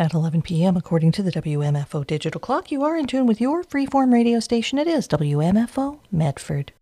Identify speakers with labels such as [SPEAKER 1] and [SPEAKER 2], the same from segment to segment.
[SPEAKER 1] At 11 p.m., according to the WMFO digital clock, you are in tune with your freeform radio station. It is WMFO Medford.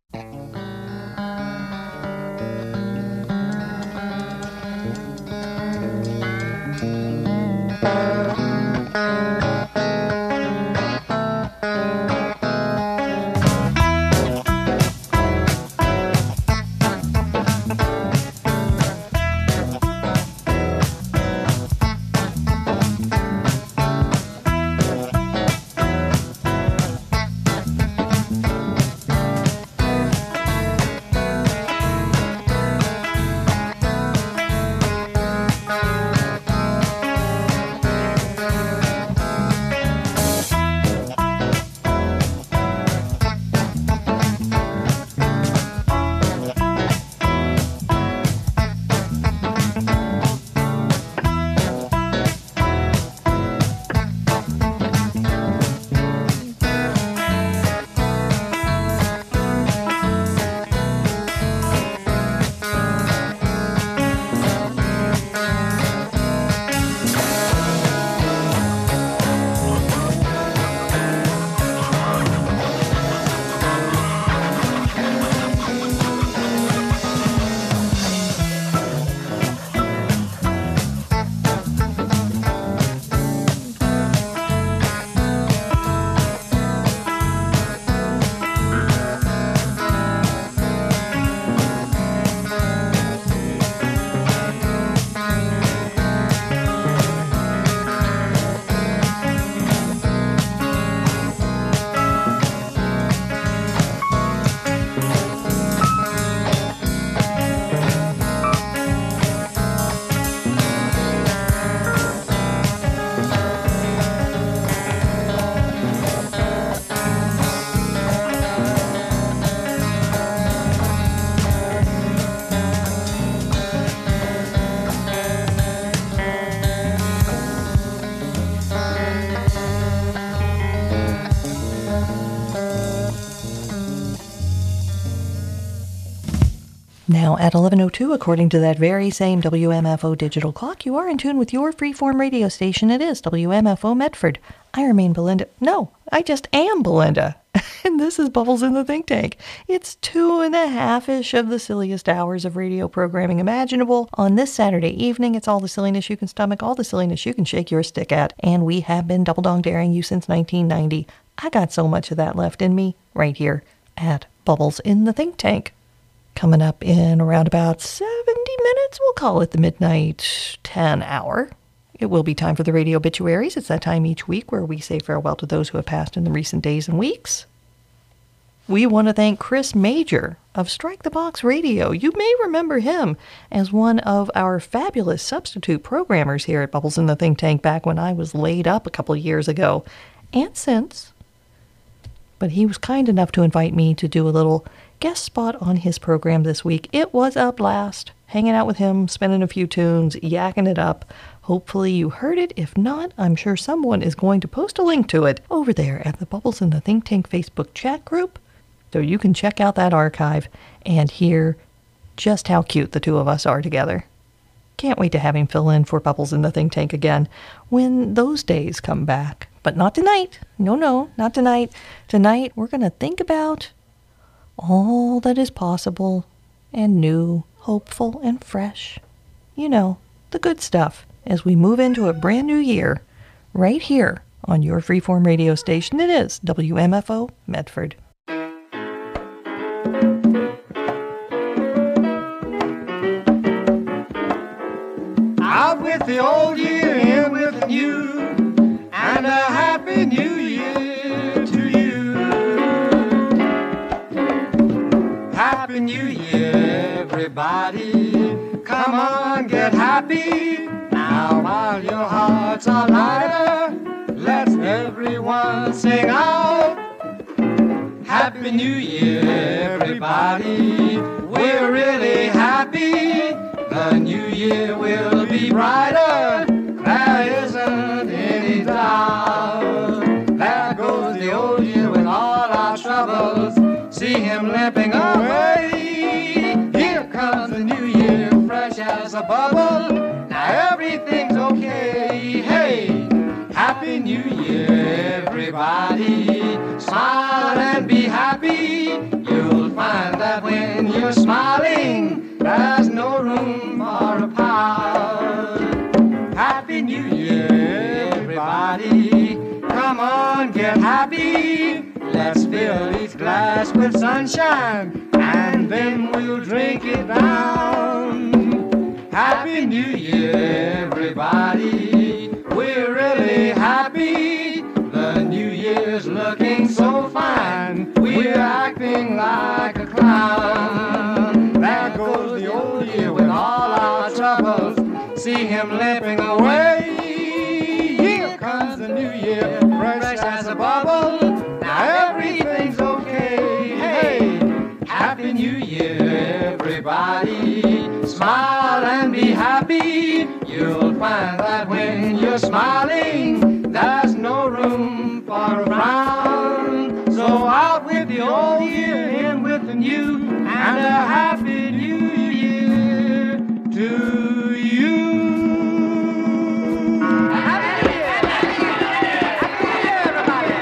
[SPEAKER 1] Now at 11:02, according to that very same WMFO digital clock, you are in tune with your freeform radio station. It is WMFO Medford. I remain Belinda. No, I just am Belinda. And this is Bubbles in the Think Tank. It's 2.5-ish of the silliest hours of radio programming imaginable. On this Saturday evening, it's all the silliness you can stomach, all the silliness you can shake your stick at. And we have been double dong daring you since 1990. I got so much of that left in me right here at Bubbles in the Think Tank. Coming up in around about 70 minutes, we'll call it the midnight 10 hour. It will be time for the radio obituaries. It's that time each week where we say farewell to those who have passed in the recent days and weeks. We want to thank Chris Major of Strike the Box Radio. You may remember him as one of our fabulous substitute programmers here at Bubbles in the Think Tank back when I was laid up a couple of years ago, and since. But he was kind enough to invite me to do a little guest spot on his program this week. It was a blast, hanging out with him, spinning a few tunes, yakking it up. Hopefully you heard it. If not, I'm sure someone is going to post a link to it over there at the Bubbles in the Think Tank Facebook chat group, so you can check out that archive and hear just how cute the two of us are together. Can't wait to have him fill in for Bubbles in the Think Tank again when those days come back. But not tonight. No, not tonight. Tonight we're going to think about all that is possible and new, hopeful and fresh. You know, the good stuff as we move into a brand new year right here on your freeform radio station. It is WMFO Medford.
[SPEAKER 2] Out with the old year, in with the new, and a happy new year to you. Happy New Year, everybody. Come on, get happy. Now while your hearts are lighter, let's everyone sing out. Happy New Year, everybody. We're really happy. The new year will be brighter. There isn't any doubt. There goes the old year with all our troubles. See him limping away. Here comes the new year, fresh as a bubble. Now everything's okay. Hey! Happy New Year, everybody. Smile and be happy. You'll find that when you're smiling, there's no room for a pout. Happy New Year, everybody. Come on, get happy. Let's fill each glass with sunshine, and then we'll drink it down. Happy New Year, everybody. We're really happy. The New Year's looking so fine. We're acting like a clown. There goes the old year with all our troubles. See him limping away. Here comes the new year, fresh as a bubble. Now everything's okay. Hey, Happy New Year, everybody. Smile and be happy. You'll find that when you're smiling, there's no room for a frown. So out with the old year, in with the new, and a Happy New Year to you. Happy New Year! Happy New Year, everybody!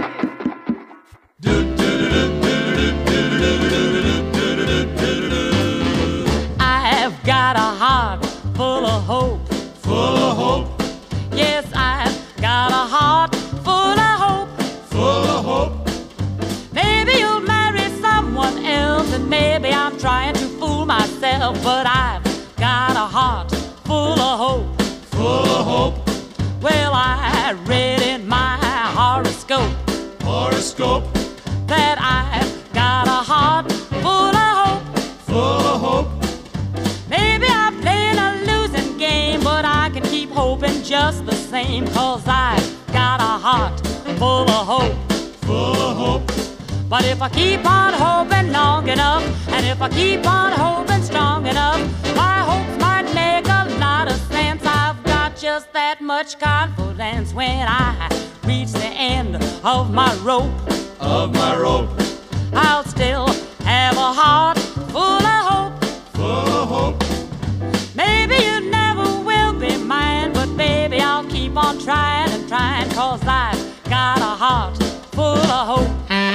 [SPEAKER 3] I've got a heart full of hope.
[SPEAKER 4] Full of hope,
[SPEAKER 3] Yes, I've got a heart full of hope.
[SPEAKER 4] full of hope.
[SPEAKER 3] Maybe you'll marry someone else, and maybe I'm trying to fool myself, but I've got a heart full of hope.
[SPEAKER 4] Full of hope,
[SPEAKER 3] Well, I read in my horoscope
[SPEAKER 4] horoscope,
[SPEAKER 3] that I've got a heart full of hope.
[SPEAKER 4] full of hope,
[SPEAKER 3] Maybe I'm playing a losing game, but I can keep hoping just the same, 'cause I've got a heart full of hope.
[SPEAKER 4] full of hope,
[SPEAKER 3] But if I keep on hoping long enough, and if I keep on hoping strong enough, my hopes might make a lot of sense. I've got just that much confidence when I reach the end of my rope.
[SPEAKER 4] of my rope,
[SPEAKER 3] I'll still have a heart full of hope.
[SPEAKER 4] full of hope,
[SPEAKER 3] Maybe you never will be mine, but baby, I'll keep on trying and trying, 'cause I've got a heart full of hope.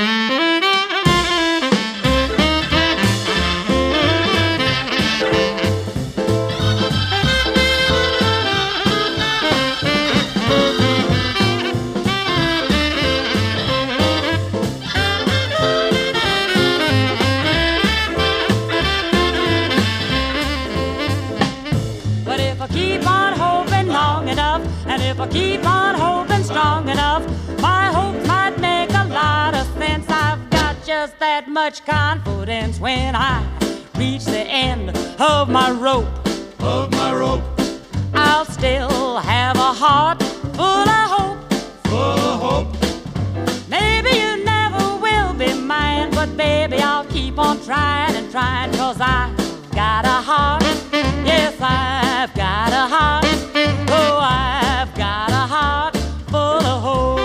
[SPEAKER 3] But if I keep on hoping long enough, and if I keep on hoping strong enough, my hopes might make a lot of sense. I've got just that much confidence when I reach the end of my rope.
[SPEAKER 4] of my rope,
[SPEAKER 3] I'll still have a heart full of hope.
[SPEAKER 4] full of hope,
[SPEAKER 3] Maybe you never will be mine, but baby, I'll keep on trying and trying, 'cause I've got a heart. Yes, I've got a heart. Oh, I've got a heart full of hope.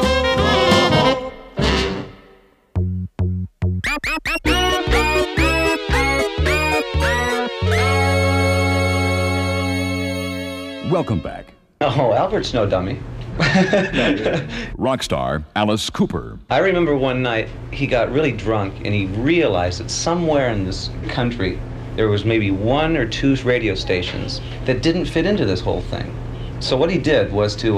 [SPEAKER 5] Welcome back.
[SPEAKER 6] Oh, Albert's no dummy.
[SPEAKER 5] Rock star Alice Cooper.
[SPEAKER 6] I remember one night he got really drunk and he realized that somewhere in this country there was maybe one or two radio stations that didn't fit into this whole thing. So what he did was to,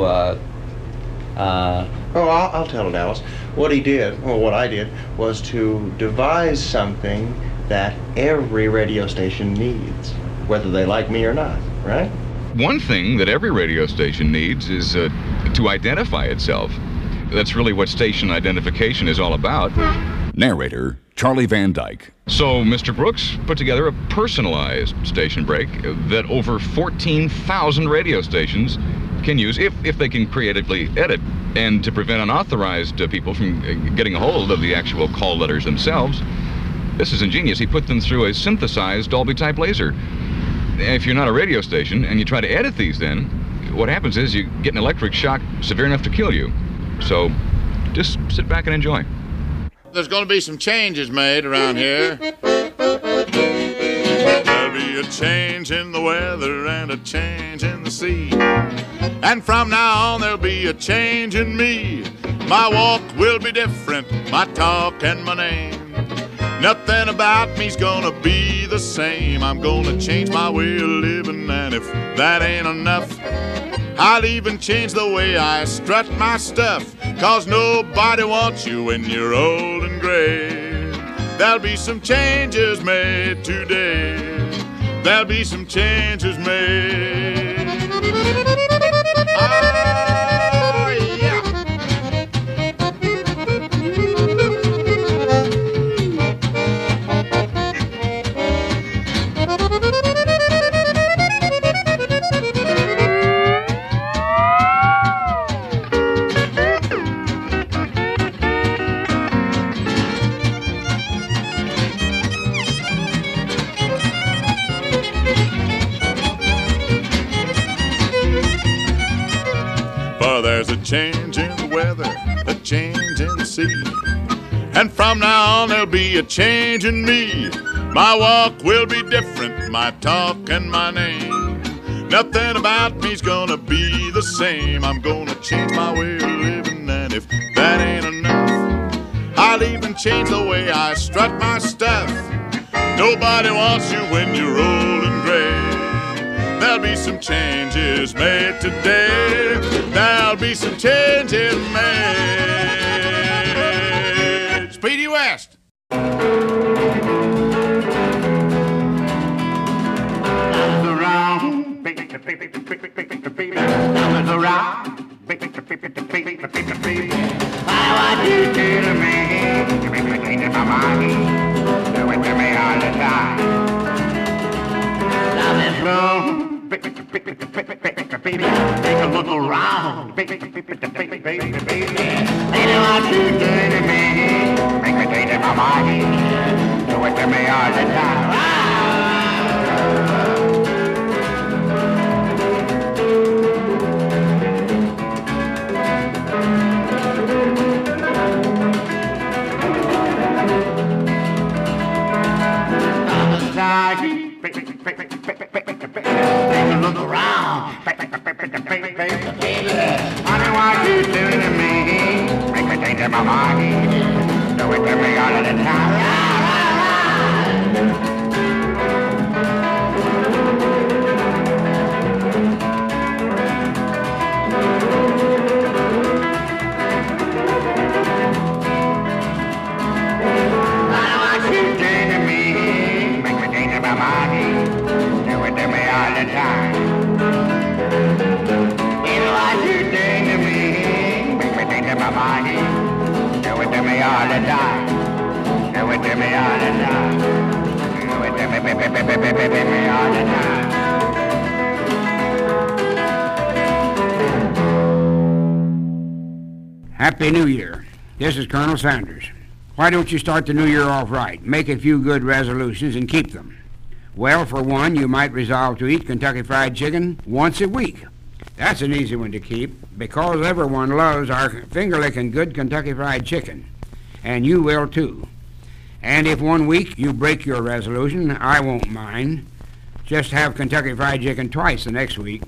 [SPEAKER 7] I'll tell it, Alice. What he did, or what I did, was to devise something that every radio station needs, whether they like me or not, right?
[SPEAKER 8] One thing that every radio station needs is to identify itself. That's really what station identification is all about.
[SPEAKER 5] Narrator Charlie Van Dyke.
[SPEAKER 8] So Mr. Brooks put together a personalized station break that over 14,000 radio stations can use if they can creatively edit. And to prevent unauthorized people from getting a hold of the actual call letters themselves, this is ingenious. He put them through a synthesized Dolby-type laser. If you're not a radio station and you try to edit these, then what happens is you get an electric shock severe enough to kill you. So just sit back and enjoy.
[SPEAKER 4] There's going to be some changes made around here. There'll be a change in the weather and a change in the sea. And from now on there'll be a change in me. My walk will be different, my talk and my name. Nothing about me's gonna be the same. I'm gonna change my way of living, and if that ain't enough, I'll even change the way I strut my stuff. 'Cause nobody wants you when you're old and gray. There'll be some changes made today. There'll be some changes made. Oh, yeah. There's a change in the weather, a change in the sea. And from now on there'll be a change in me. My walk will be different, my talk and my name. Nothing about me's gonna be the same. I'm gonna change my way of living, and if that ain't enough, I'll even change the way I strut my stuff. Nobody wants you when you're old and gray. There'll be some changes made today. There'll be some changes made. Speedy West.
[SPEAKER 2] Around, baby, around, baby. I want you to me, in my mind, do it to me all the time. Love is long. Baby, take a look around. Baby, I want you to me, make me change my mind, do it to me all the time. Take a look around. I don't want you to me, make me change my mind, do it to me all of the time. All the time, do it to me all the time, do it to me, baby, all the time.
[SPEAKER 9] Happy New Year. This is Colonel Sanders. Why don't you start the new year off right? Make a few good resolutions and keep them. Well, for one, you might resolve to eat Kentucky Fried Chicken once a week. That's an easy one to keep, because everyone loves our finger-licking good Kentucky Fried Chicken. And you will too. And if one week you break your resolution, I won't mind. Just have Kentucky Fried Chicken twice the next week.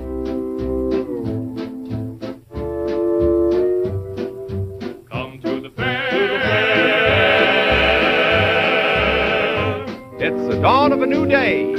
[SPEAKER 10] Come to the fair. It's the dawn of a new day.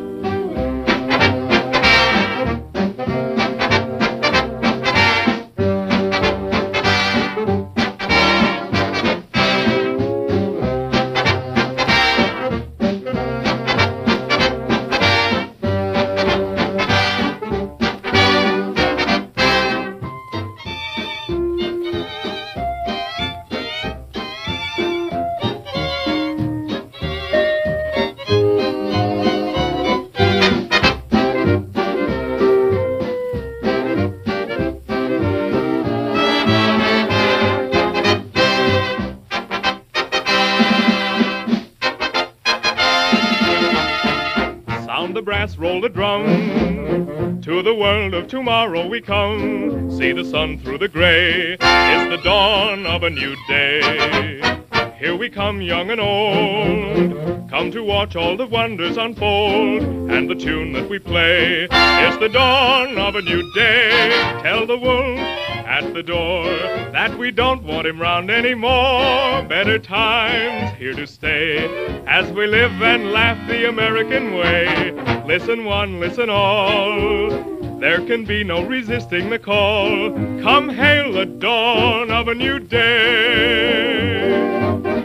[SPEAKER 10] Roll the drum. To the world of tomorrow we come. See the sun through the gray. It's the dawn of a new day. Here we come, young and old, come to watch all the wonders unfold. And the tune that we play is the dawn of a new day. Tell the wolf at the door that we don't want him round anymore. Better times here to stay as we live and laugh the American way. Listen one, listen all, there can be no resisting the call. Come hail the dawn of a new day.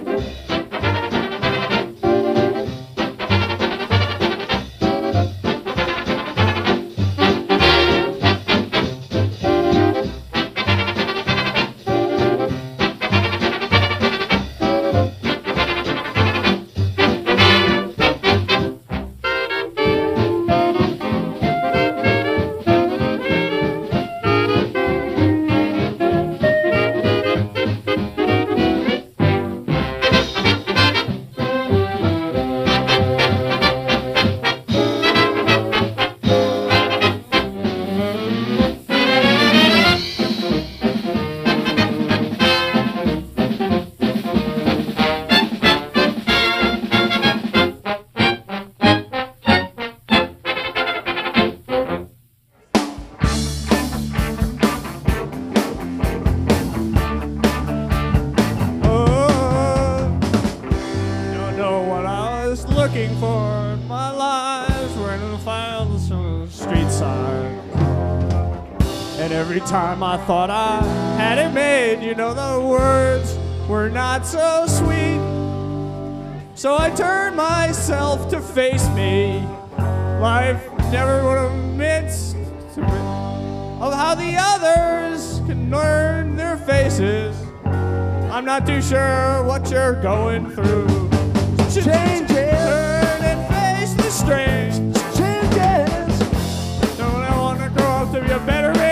[SPEAKER 11] Time I thought I had it made, you know, the words were not so sweet. So I turned myself to face me. Life never would have meant to me of how the others can learn their faces. I'm not too sure what you're going through. Change it, turn and face the strange. Changes. Don't I want to grow up to be a better man?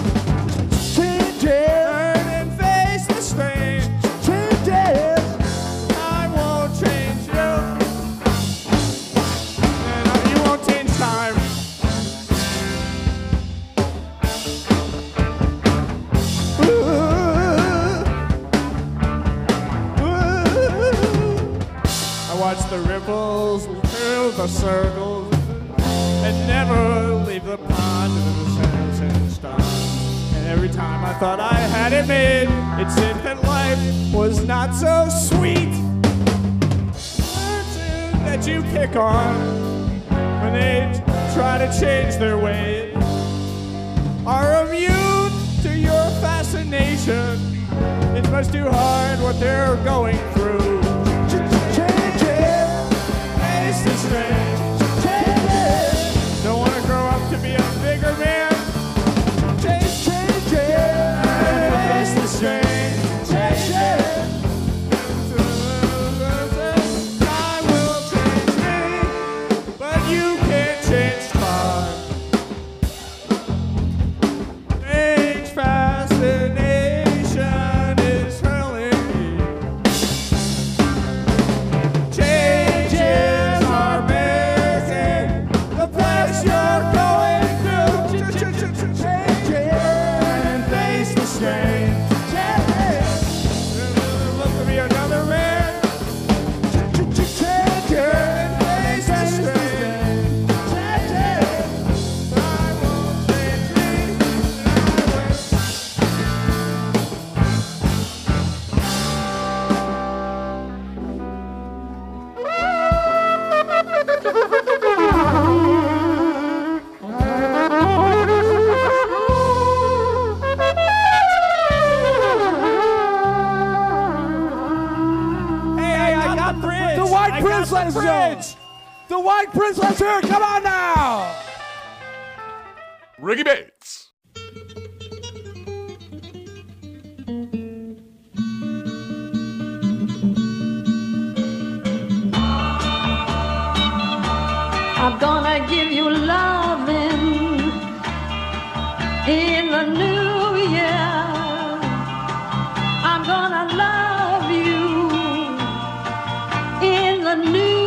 [SPEAKER 11] Turn and face the strange changes. I won't change you, and you won't change time. Ooh, ooh. I watch the ripples through the circles and never leave the pond of the sand stone. Every time I thought I had it made, it seemed that life was not so sweet. Certain that you pick on when they try to change their ways are immune to your fascination. It's much too hard what they're going through. Change it, face the strange. Change it. Don't want to grow up to be a bigger man. Face the strange, change it. Time will change me, but you can't change time. Strange fascination is hurling me. Changes are making the place you're going through. Change it and face the strange. The White Prince, let's hear it. Come on now.
[SPEAKER 4] Ricky Bates.
[SPEAKER 12] I'm gonna give you loving in the new year. I'm gonna love you in the new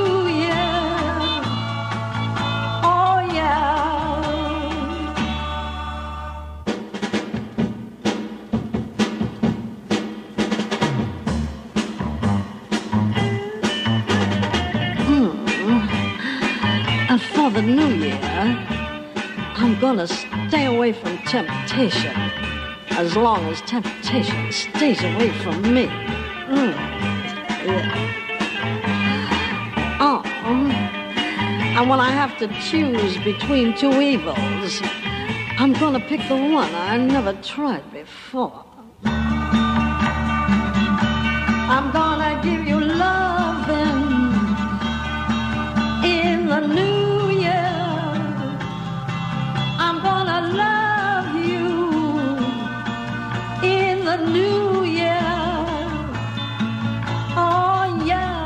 [SPEAKER 12] the new year, I'm gonna stay away from temptation as long as temptation stays away from me. Yeah. Oh, and when I have to choose between two evils, I'm gonna pick the one I never tried before. I'm gonna give you loving in the new year. I'm gonna love you in the new year. Oh yeah.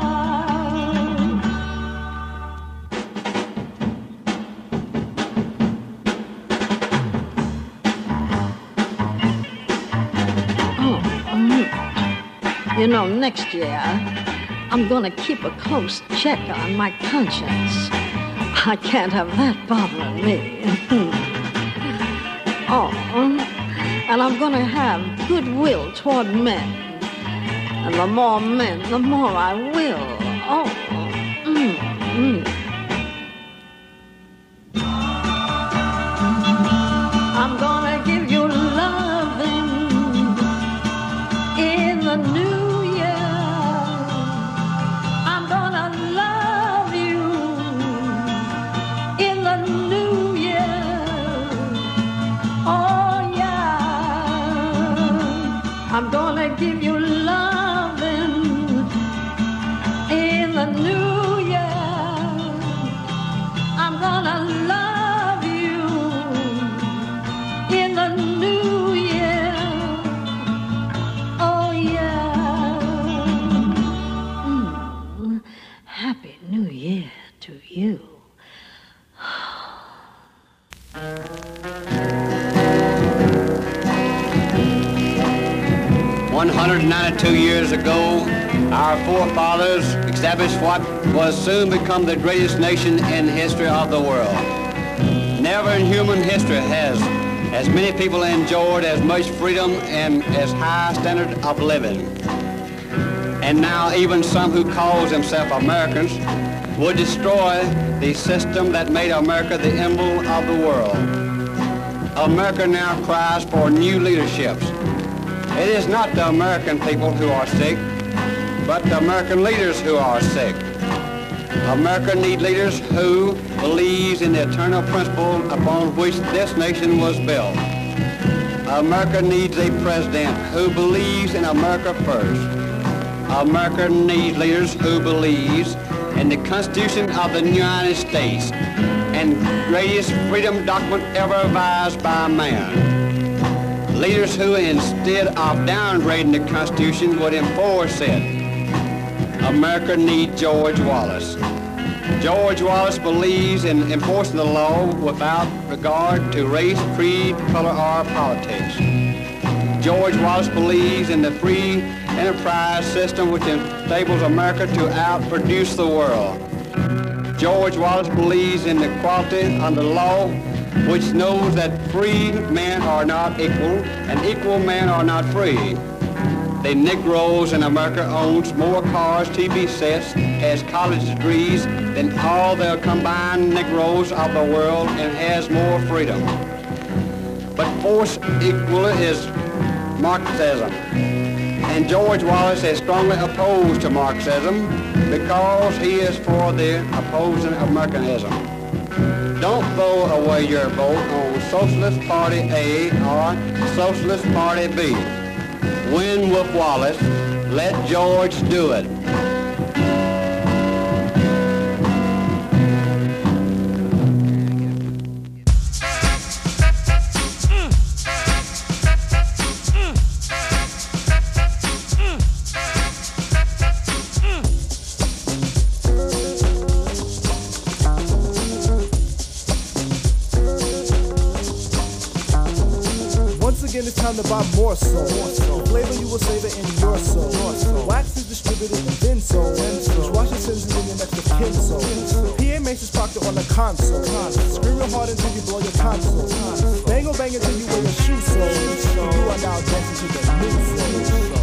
[SPEAKER 12] You know, next year, I'm gonna keep a close check on my conscience. I can't have that bothering me. Oh, and I'm gonna have goodwill toward men. And the more men, the more I will. Oh, I'm gonna give you loving in the new year. I'm gonna love you in the new year. Oh yeah. I'm gonna give you loving in the new year. I'm gonna love you in the new year. Oh yeah. Happy New Year to you.
[SPEAKER 13] 192 years ago, our forefathers established what was soon become the greatest nation in the history of the world. Never in human history has as many people enjoyed as much freedom and as high a standard of living. And now even some who call themselves Americans would destroy the system that made America the emblem of the world. America now cries for new leaderships. It is not the American people who are sick, but the American leaders who are sick. America needs leaders who believes in the eternal principle upon which this nation was built. America needs a president who believes in America first. America needs leaders who believes in the Constitution of the United States and greatest freedom document ever devised by man. Leaders who, instead of downgrading the Constitution, would enforce it. America needs George Wallace. George Wallace believes in enforcing the law without regard to race, creed, color, or politics. George Wallace believes in the free enterprise system which enables America to outproduce the world. George Wallace believes in the equality under law, which knows that free men are not equal and equal men are not free. The Negroes in America owns more cars, TV sets, has college degrees than all the combined Negroes of the world and has more freedom. But force equal is Marxism. And George Wallace is strongly opposed to Marxism because he is for the opposing Americanism. Don't throw away your vote on Socialist Party A or Socialist Party B. Win with Wallace. Let George do it.
[SPEAKER 11] It's time to buy more soul. The flavor you will savor in your soul. Wax is distributed and then sold. Just wash your sins and then your next of kin soul. PA makes his pocket on the console. Scream real hard until you blow your console. Bang or bang until you wear your shoe soul. You are now dancing to the new soul.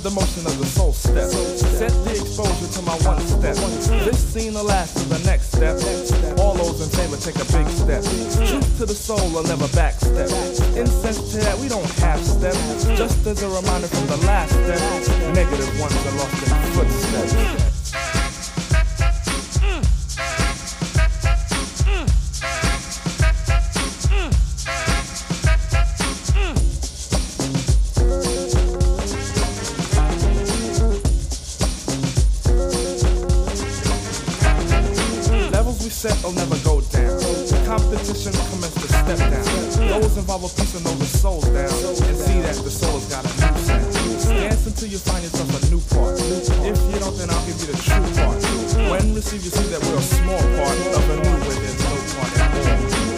[SPEAKER 14] the motion of the soul step. Set the exposure to my one step. This scene will last to the next step. All those in favor take a big step. Truth to the soul will never backstep. Incense to that, we don't half step. Just as a reminder from the last step, negative ones are lost in footsteps. Will never go down. Competition commence to step down. Those involve a piece of know the soul down and see that the soul has got a new sound. Dance until you find yourself a new part. If you don't, then I'll give you the true part. When receive, you see that we're a small part of a new where there's no part at all.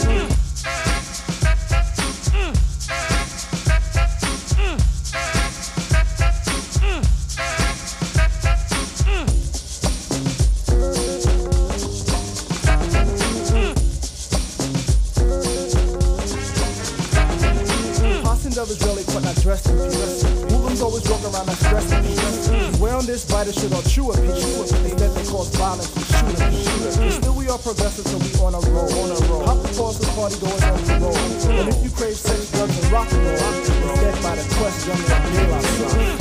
[SPEAKER 14] Dressed in peace. Women's always walk around and stressed in peace. Wearing this brighter shit or chew a piece. Instead they cause violence and shoot a piece. Still we are progressive so we on a roll. Hop the pause the party going on the road. And if you crave sex, drugs, and rock and roll, instead by the quest, young and real outside.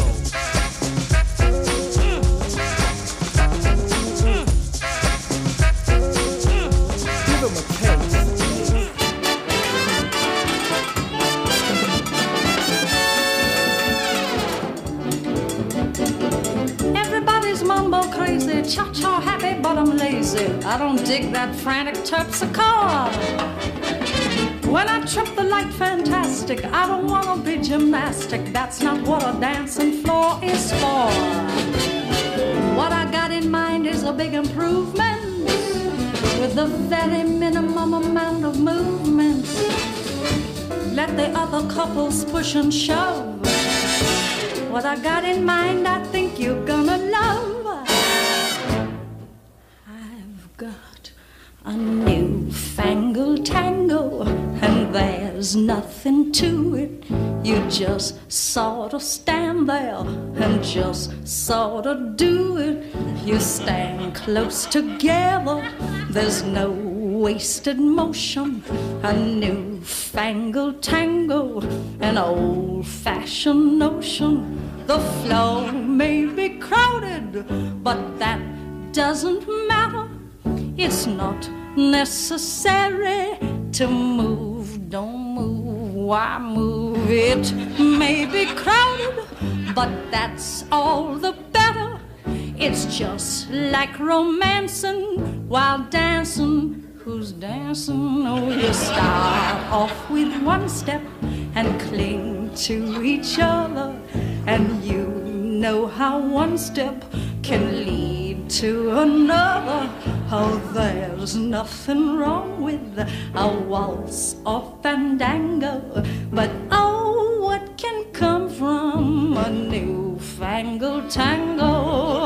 [SPEAKER 14] Give them a taste.
[SPEAKER 12] Crazy, cha-cha happy, but I'm lazy. I don't dig that frantic terpsichore. When I trip the light fantastic, I don't wanna be gymnastic. That's not what a dancing floor is for. What I got in mind is a big improvement with a very minimum amount of movement. Let the other couples push and shove. What I got in mind, I think you're gonna love. Got a newfangled tango, and there's nothing to it. You just sort of stand there and just sort of do it. You stand close together, there's no wasted motion. A newfangled tango, an old-fashioned notion. The floor may be crowded, but that doesn't matter. It's not necessary to move. Don't move, why move? It may be crowded, but that's all the better. It's just like romancing while dancing. Who's dancing? Oh, you start off with one step and cling to each other. And you know how one step can lead to another. Oh, there's nothing wrong with a waltz or fandango, but oh, what can come from a newfangled tango?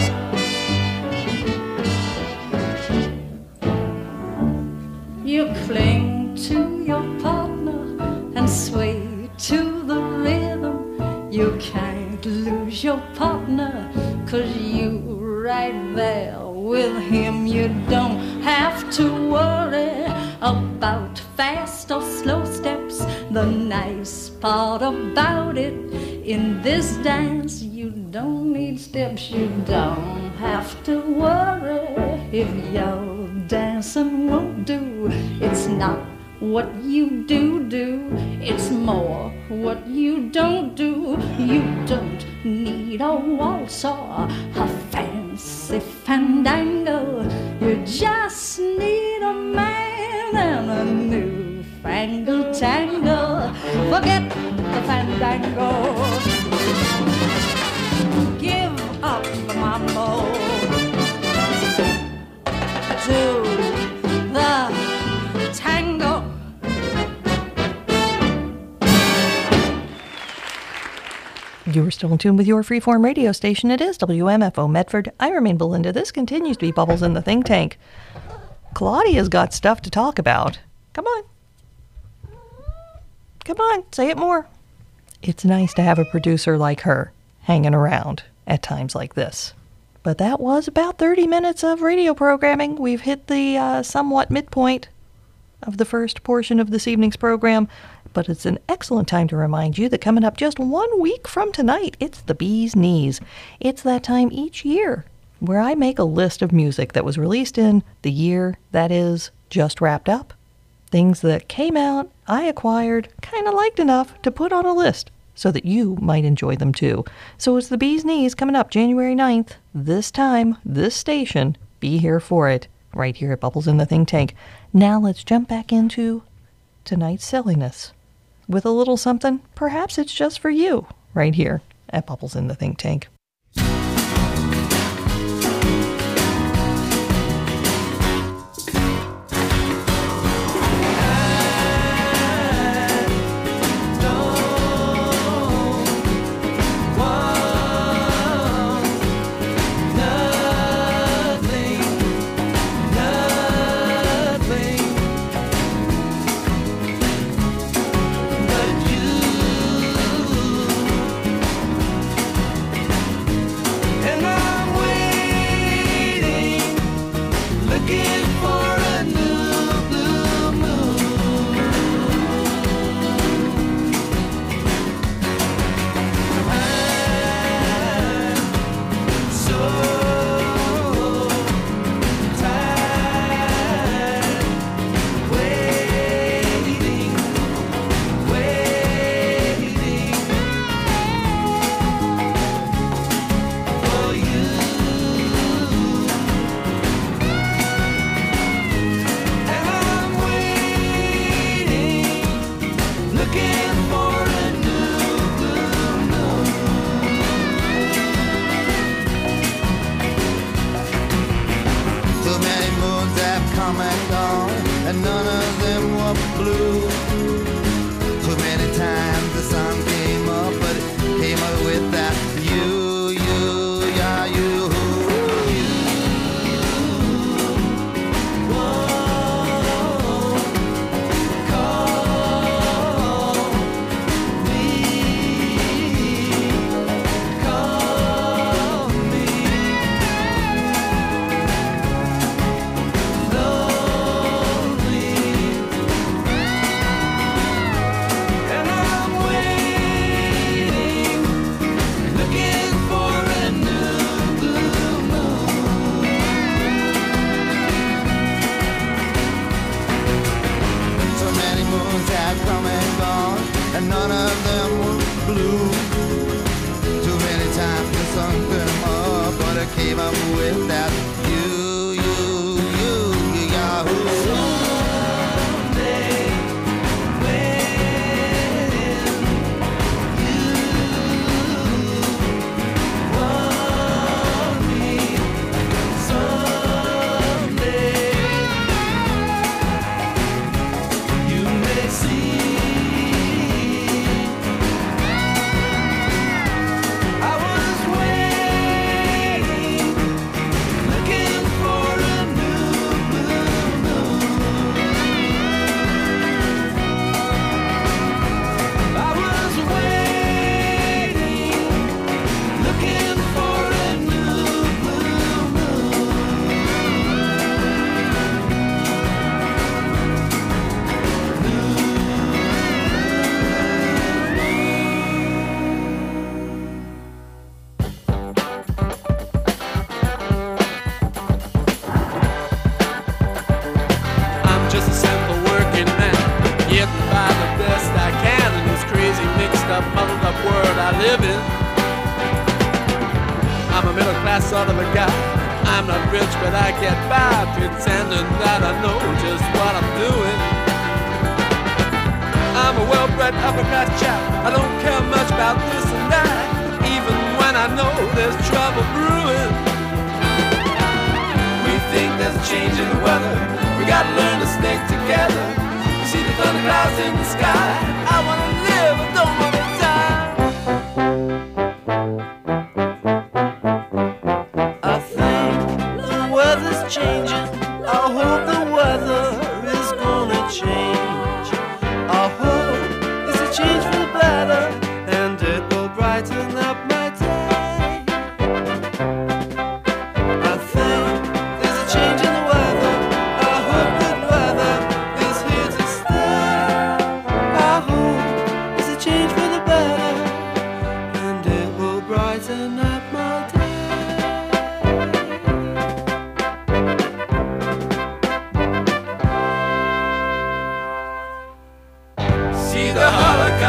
[SPEAKER 12] You cling to your partner and sway to the rhythm. You can't lose your partner, 'cause you right there with him. You don't have to worry about fast or slow steps. The nice part about it, in this dance, you don't need steps. You don't have to worry if your dancing won't do. It's not what you do, it's more what you don't do. You don't need a waltz or a fancy fandango. You just need a man and a newfangled tango. Forget the fandango. Give up the mambo. Do the tango.
[SPEAKER 1] You're still in tune with your freeform radio station. It is WMFO Medford. I remain Belinda. This continues to be Bubbles in the Think Tank. Claudia's got stuff to talk about. Come on. Come on, say it more. It's nice to have a producer like her. hanging around at times like this. But that was about 30 minutes of radio programming. We've hit the somewhat midpoint of the first portion of this evening's program, but it's an excellent time to remind you that coming up just 1 week from tonight, it's the Bee's Knees. It's that time each year where I make a list of music that was released in the year that is just wrapped up. Things that came out, I acquired, kind of liked enough to put on a list so that you might enjoy them too. So it's the Bee's Knees coming up January 9th. This time, this station, be here for it, right here at Bubbles in the Think Tank. Now let's jump back into tonight's silliness with a little something, perhaps it's just for you, right here at Bubbles in the Think Tank.
[SPEAKER 15] Sort of a guy. I'm not rich, but I get by pretending that I know just what I'm doing. I'm a well-bred upper-class chap. I don't care much about this and that, even when I know there's trouble brewing. We think there's a change in the weather. We gotta learn to stick together. You see the thunderclouds in the sky. I wanna live, I don't wanna die.
[SPEAKER 16] Changing. I hope the weather is gonna change. I hope it's a change for the better, and it will brighten up my day.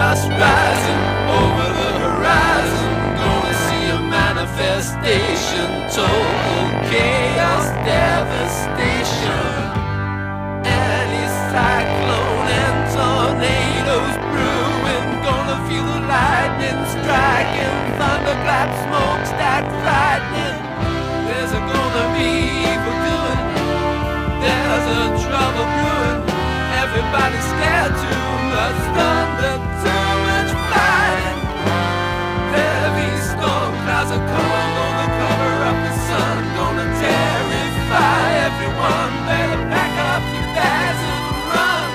[SPEAKER 15] chaos rising over the horizon. Gonna see a manifestation, total chaos, devastation. Anti-cyclone and tornadoes brewing. Gonna feel the lightning striking, thunderclap, smokestack frightening. There's gonna be evil doing, there's a trouble brewing. Everybody's scared, too much thunder, too much fighting. Heavy storm clouds are coming, gonna cover up the sun, gonna terrify everyone. Better pack up your bags and run.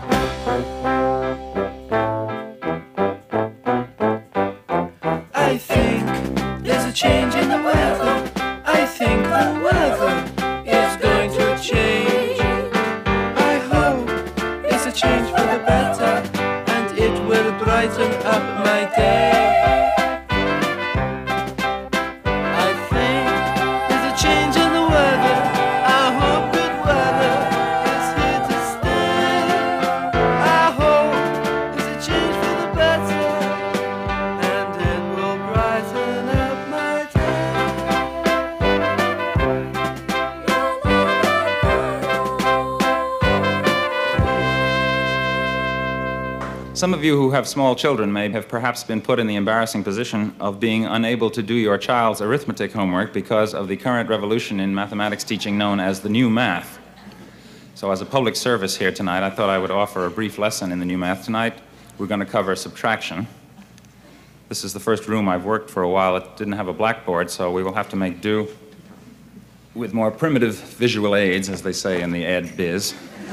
[SPEAKER 15] I think there's a change in the weather. I think the weather is going to change. I hope it's a change for the better, and it will brighten up my day. I think there's a change in the weather. I hope good weather is here to stay. I hope it's a change for the better, and it will brighten up my day.
[SPEAKER 17] Some of you who have small children may have perhaps been put in the embarrassing position of being unable to do your child's arithmetic homework because of the current revolution in mathematics teaching known as the new math. So as a public service here tonight, I thought I would offer a brief lesson in the new math. Tonight, we're going to cover subtraction. This is the first room I've worked for a while. It didn't have a blackboard, so we will have to make do with more primitive visual aids, as they say in the ed biz.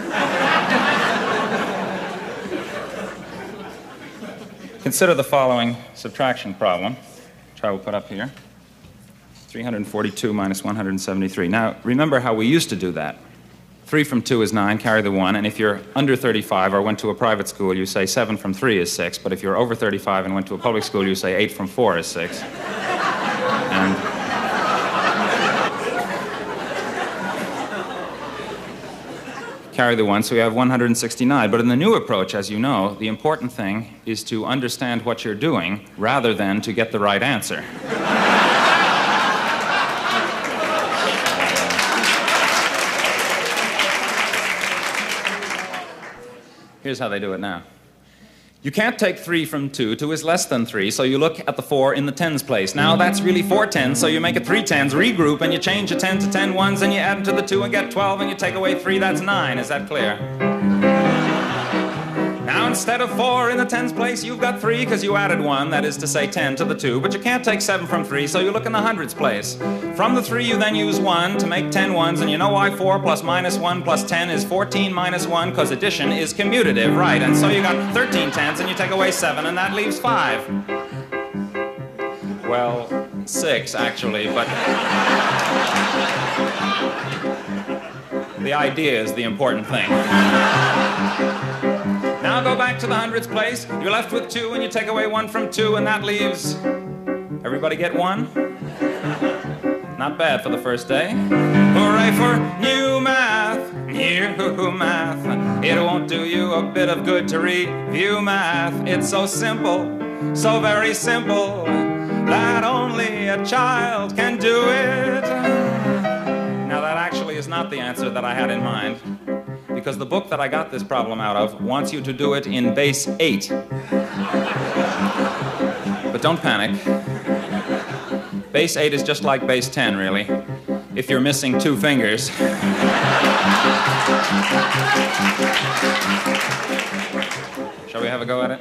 [SPEAKER 17] Consider the following subtraction problem, which I will put up here. 342 minus 173. Now, remember how we used to do that. 3 from 2 is 9, carry the 1, and if you're under 35 or went to a private school, you say 7 from 3 is 6, but if you're over 35 and went to a public school, you say 8 from 4 is 6. And carry the 1, so we have 169. But in the new approach, as you know, the important thing is to understand what you're doing rather than to get the right answer. Here's how they do it now. You can't take 3 from 2. 2 is less than 3, so you look at the 4 in the tens place. Now that's really 4 tens, so you make it 3 tens, regroup, and you change a 10 to 10 ones, and you add them to the 2 and get 12, and you take away 3, that's 9. Is that clear? Now instead of 4 in the tens place, you've got 3 because you added 1, that is to say 10 to the 2, but you can't take 7 from 3, so you look in the hundreds place. From the 3, you then use 1 to make 10 ones, and you know why 4 plus minus 1 plus 10 is 14 minus 1, because addition is commutative, right? And so you got 13 tens, and you take away 7, and that leaves 5. Well, 6, actually, but the idea is the important thing. Now go back to the hundreds place. You're left with 2, and you take away 1 from 2, and that leaves... Everybody get 1? Not bad for the first day. Hooray for new math! New math. It won't do you a bit of good to review math. It's so simple, so very simple, that only a child can do it. Now that actually is not the answer that I had in mind, because the book that I got this problem out of wants you to do it in base 8. But don't panic. Base 8 is just like base 10, really, if you're missing 2 fingers. Shall we have a go at it?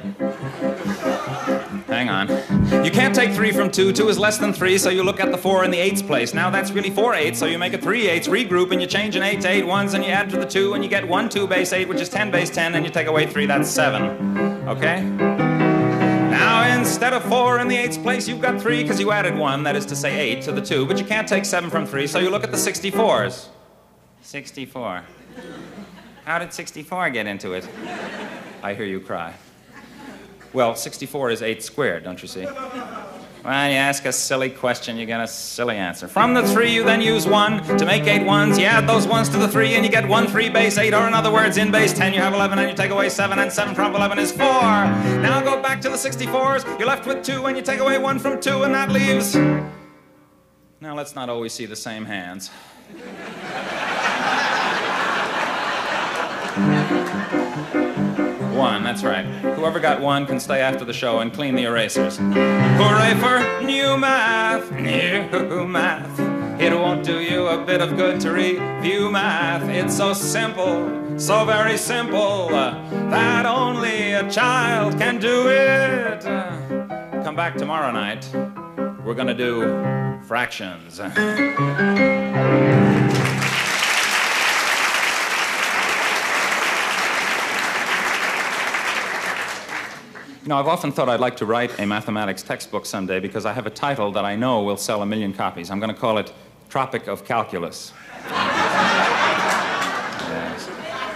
[SPEAKER 17] Hang on. You can't take 3 from 2. 2 is less than 3, so you look at the 4 in the 8's place. Now that's really 4 8s, so you make it 3 8s, regroup, and you change an 8 to 8 ones, and you add to the 2, and you get 1 2 base 8, which is 10 base 10, and you take away 3, that's 7. Okay? Now instead of 4 in the 8's place, you've got 3 because you added 1, that is to say 8, to the 2, but you can't take 7 from 3, so you look at the 64s. 64. How did 64 get into it? I hear you cry. Well, 64 is 8 squared, don't you see? Well, you ask a silly question, you get a silly answer. From the 3, you then use 1 to make 8 ones. You add those ones to the 3, and you get 1 3 base 8, or in other words, in base 10, you have 11, and you take away 7, and 7 from 11 is 4. Now go back to the 64s. You're left with 2, and you take away 1 from 2, and that leaves... Now, let's not always see the same hands. 1, that's right. Whoever got 1 can stay after the show and clean the erasers. Hooray for new math, new math. It won't do you a bit of good to review math. It's so simple, so very simple, that only a child can do it. Come back tomorrow night. We're gonna do fractions. You know, I've often thought I'd like to write a mathematics textbook someday because I have a title that I know will sell 1 million copies. I'm going to call it Tropic of Calculus. Yes.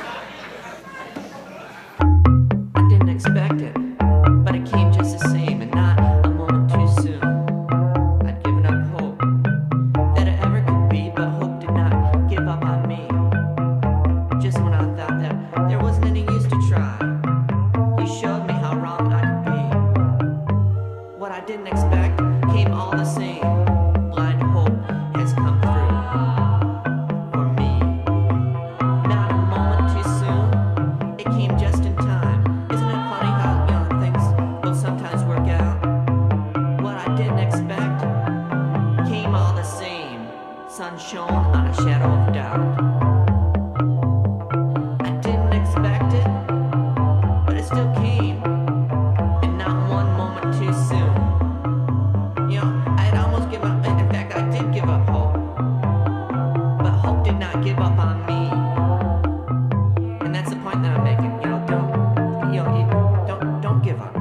[SPEAKER 18] I didn't expect it, but it came just the same and not a moment too soon. I'd given up hope that it ever could be, but hope did not give up on me. Just when I thought that there wasn't any use to try, you showed me how wrong I could be. What I didn't expect came all the same. Blind hope has come through for me. Not a moment too soon. It came just in time. Isn't it funny how, things will sometimes work out? What I didn't expect came all the same. Sun shone on a shadow of doubt. I didn't expect it, but it still came, and not one moment too soon. I'd almost give up. In fact, I did give up hope, but hope did not give up on me, and that's the point that I'm making. Don't give up.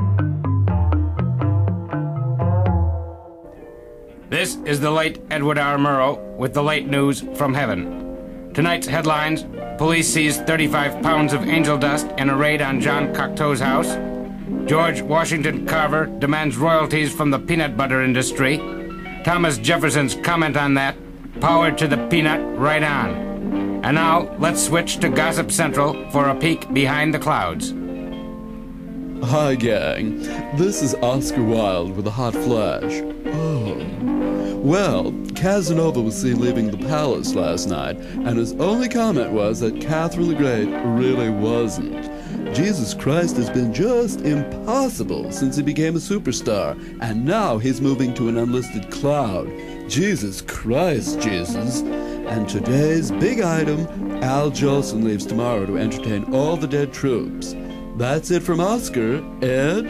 [SPEAKER 9] This is the late Edward R. Murrow with the late news from heaven. Tonight's headlines: police seize 35 pounds of angel dust in a raid on John Cocteau's house. George Washington Carver demands royalties from the peanut butter industry. Thomas Jefferson's comment on that: power to the peanut, right on. And now, let's switch to Gossip Central for a peek behind the clouds.
[SPEAKER 19] Hi, gang. This is Oscar Wilde with a hot flash. Oh. Well, Casanova was seen leaving the palace last night, and his only comment was that Catherine the Great really wasn't. Jesus Christ has been just impossible since he became a superstar, and now he's moving to an unlisted cloud. Jesus Christ, Jesus. And today's big item: Al Jolson leaves tomorrow to entertain all the dead troops. That's it from Oscar. Ed?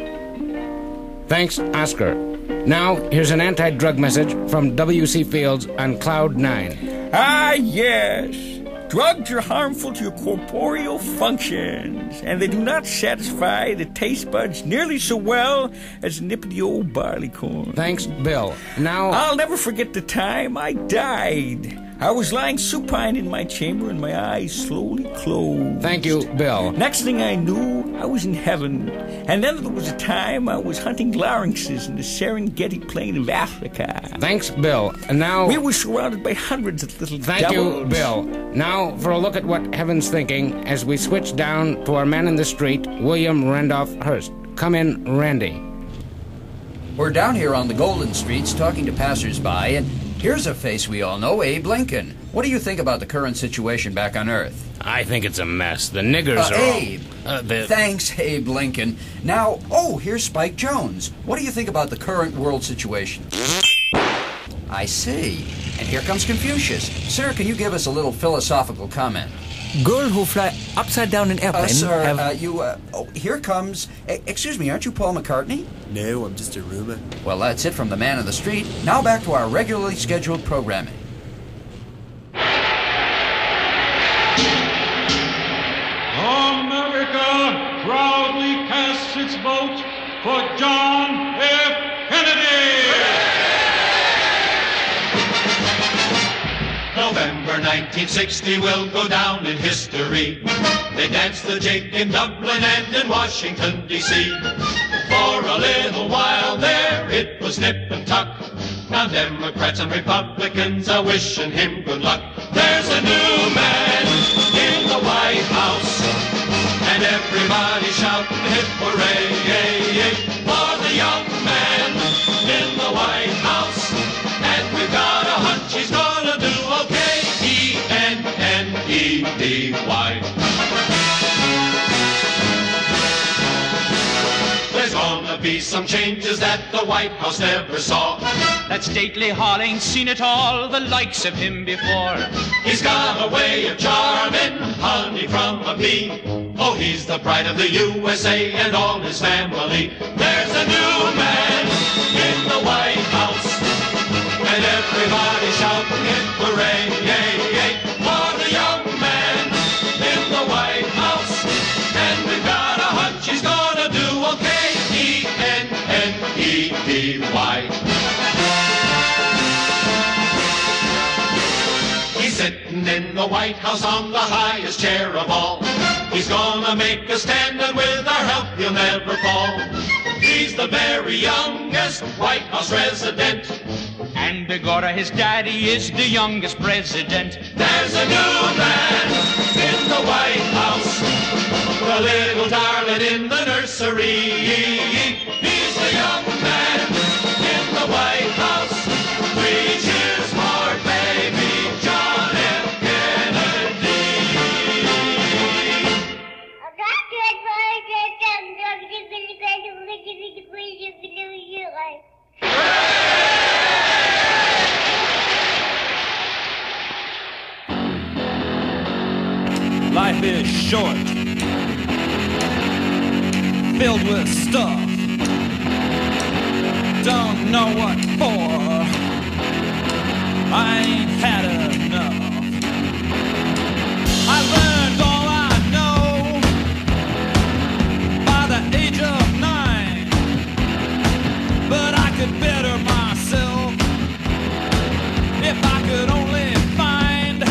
[SPEAKER 9] Thanks, Oscar. Now, here's an anti-drug message from W.C. Fields on Cloud 9.
[SPEAKER 20] Ah, yes. Drugs are harmful to your corporeal functions, and they do not satisfy the taste buds nearly so well as nippity old barleycorn.
[SPEAKER 9] Thanks, Bill. Now...
[SPEAKER 20] I'll never forget the time I died. I was lying supine in my chamber and my eyes slowly closed.
[SPEAKER 9] Thank you, Bill.
[SPEAKER 20] Next thing I knew, I was in heaven. And then there was a time I was hunting larynxes in the Serengeti plain of Africa.
[SPEAKER 9] Thanks, Bill. And now...
[SPEAKER 20] We were surrounded by hundreds of little
[SPEAKER 9] Thank
[SPEAKER 20] devils.
[SPEAKER 9] you, Bill. Now for a look at what heaven's thinking as we switch down to our man in the street, William Randolph Hearst. Come in, Randy.
[SPEAKER 21] We're down here on the Golden Streets talking to passersby, and here's a face we all know, Abe Lincoln. What do you think about the current situation back on Earth?
[SPEAKER 9] I think it's a mess. The niggers are
[SPEAKER 21] Abe.
[SPEAKER 9] all...
[SPEAKER 21] Thanks, Abe Lincoln. Now, here's Spike Jones. What do you think about the current world situation? I see. And here comes Confucius. Sir, can you give us a little philosophical comment?
[SPEAKER 20] Girl who fly upside down in airplane.
[SPEAKER 21] Sir, here comes... excuse me, aren't you Paul McCartney?
[SPEAKER 22] No, I'm just a rumor.
[SPEAKER 21] Well, that's it from the man on the street. Now back to our regularly scheduled programming.
[SPEAKER 23] America proudly casts its vote for John F. Kennedy.
[SPEAKER 24] November 1960 will go down in history. They danced the jig in Dublin and in Washington, D.C. For a little while there, it was nip and tuck. Now Democrats and Republicans are wishing him good luck. There's a new man in the White House, and everybody shouting hip hooray for the young man in the White House. And we've got a hunch he's gonna do okay. E-N-N-E-D-Y. There's gonna be some changes that the White House never saw.
[SPEAKER 3] That stately Hall ain't seen it all, the likes of him before.
[SPEAKER 24] He's got a way of charming honey from a bee. Oh, he's the pride of the USA and all his family. There's a new man in the White House, and everybody shouting hip hooray for the young man in the White House. And we've got a hunch he's gonna do okay. E-N-N-E-D-Y. He's sitting in the White House on the highest chair of all. He's gonna make a stand, and with our help he'll never fall. He's the very youngest White House resident,
[SPEAKER 3] and begorra his daddy is the youngest president.
[SPEAKER 24] There's a new man in the White House, the little darling in the nursery. He's the young man in the White House. 3 cheers for baby John F. Kennedy.
[SPEAKER 20] Life is short, filled with stuff, don't know what for. I ain't had enough. I learned all I know by the age of 9, but I could better myself if I could only find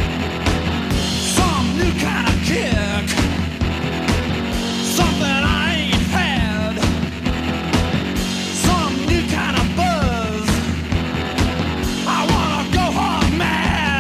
[SPEAKER 20] some new kind of kick, something I ain't had, some new kind of buzz. I wanna go home mad.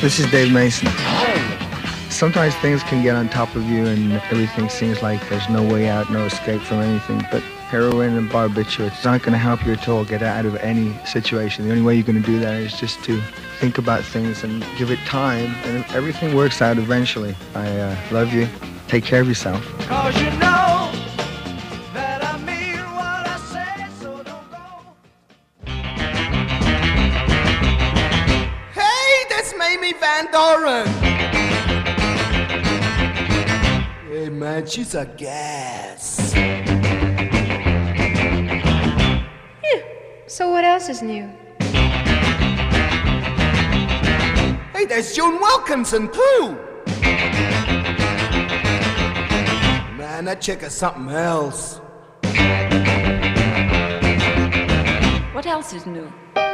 [SPEAKER 5] This is Dave Mason. Sometimes things can get on top of you and everything seems like there's no way out, no escape from anything, but heroin and barbiturates not going to help you at all get out of any situation. The only way you're going to do that is just to think about things and give it time, and everything works out eventually. I love you. Take care of yourself.
[SPEAKER 16] 'Cause you know that I mean what I say, so don't go.
[SPEAKER 6] Hey, that's Mamie Van Doren. Hey, man, she's a gas.
[SPEAKER 7] So what else is new?
[SPEAKER 6] Hey, there's June Wilkinson, too. Man, that chick is something else.
[SPEAKER 12] What else is new?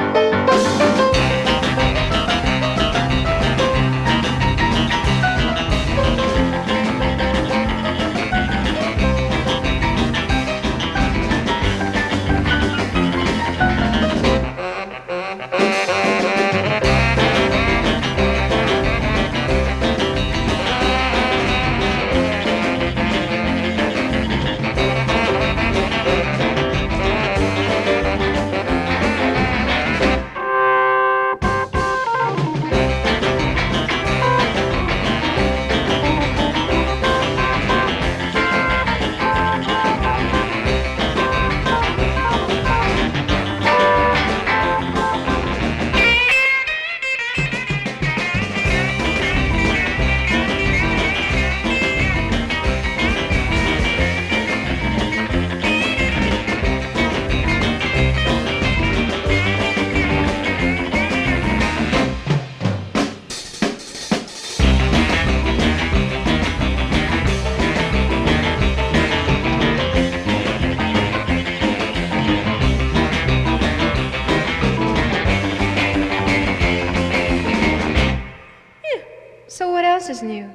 [SPEAKER 7] So what else is new?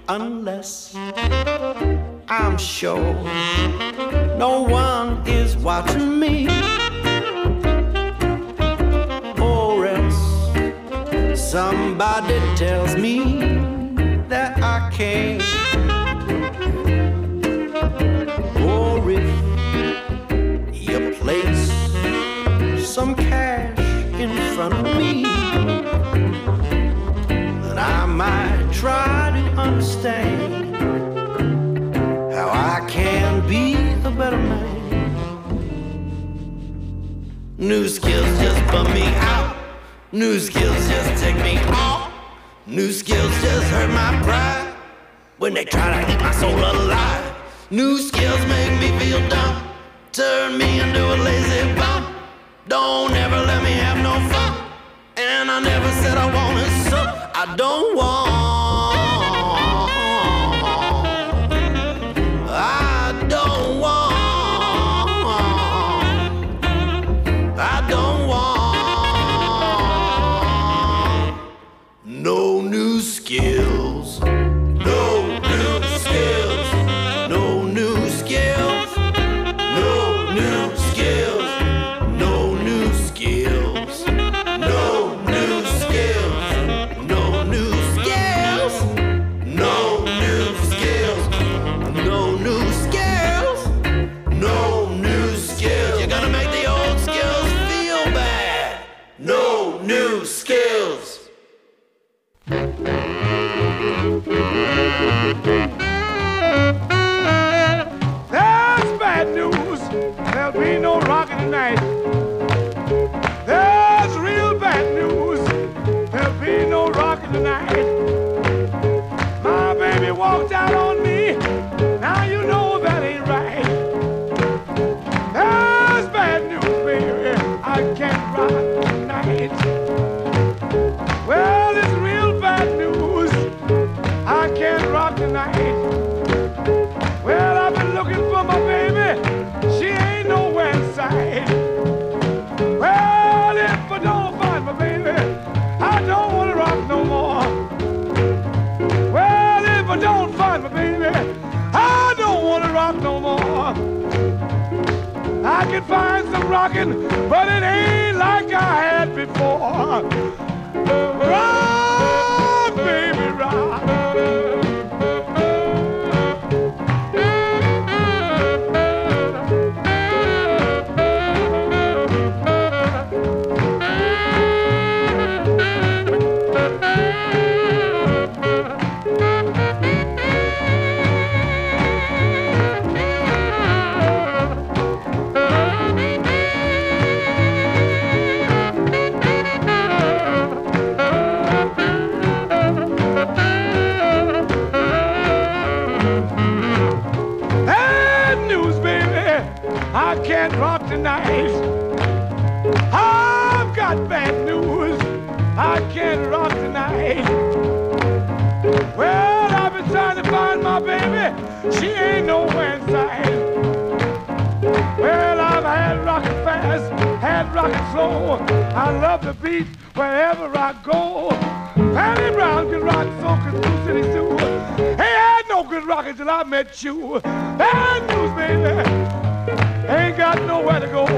[SPEAKER 16] unless I'm sure no one is watching me, or else somebody tells me that I can't. Or if you place some cash in front of me, then I might try to understand how I can be a better man. New skills just bum me out. New skills just take me off. New skills just hurt my pride when they try to eat my soul alive. New skills make me feel dumb, turn me into a lazy bum. Don't ever let me have no fun, and I never said I wanted some. I don't want. No new skills, no new skills, no new skills, no new skills, no new skills, no new skills, no new skills, no new skills, no new skills, no new skills. You're gonna make the old skills feel bad. No new skills.
[SPEAKER 2] There's bad news, there'll be no rockin' tonight. There's real bad news, there'll be no rockin' tonight. My baby walked out on me, now you know that ain't right. There's bad news, baby, I can't rock tonight. Well, it's real bad news, I can't rock tonight. Well, I've been looking for my baby, she ain't nowhere in sight. Well, if I don't find my baby, I don't want to rock no more. Well, if I don't find my baby, I don't want to rock no more. I can find some rockin', but it ain't like I had before. Rock, baby, rock. I can't rock tonight. I've got bad news, I can't rock tonight. Well, I've been trying to find my baby, she ain't nowhere in sight. Well, I've had rockin' fast, had rockin' slow. I love the beat wherever I go. Patty Brown can rock, so can Sioux City Sue. Hey, I had no good rockin' till I met you. Bad news, baby, ain't got nowhere to go.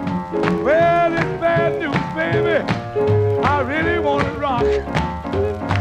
[SPEAKER 2] Well, it's bad news, baby, I really want to rock.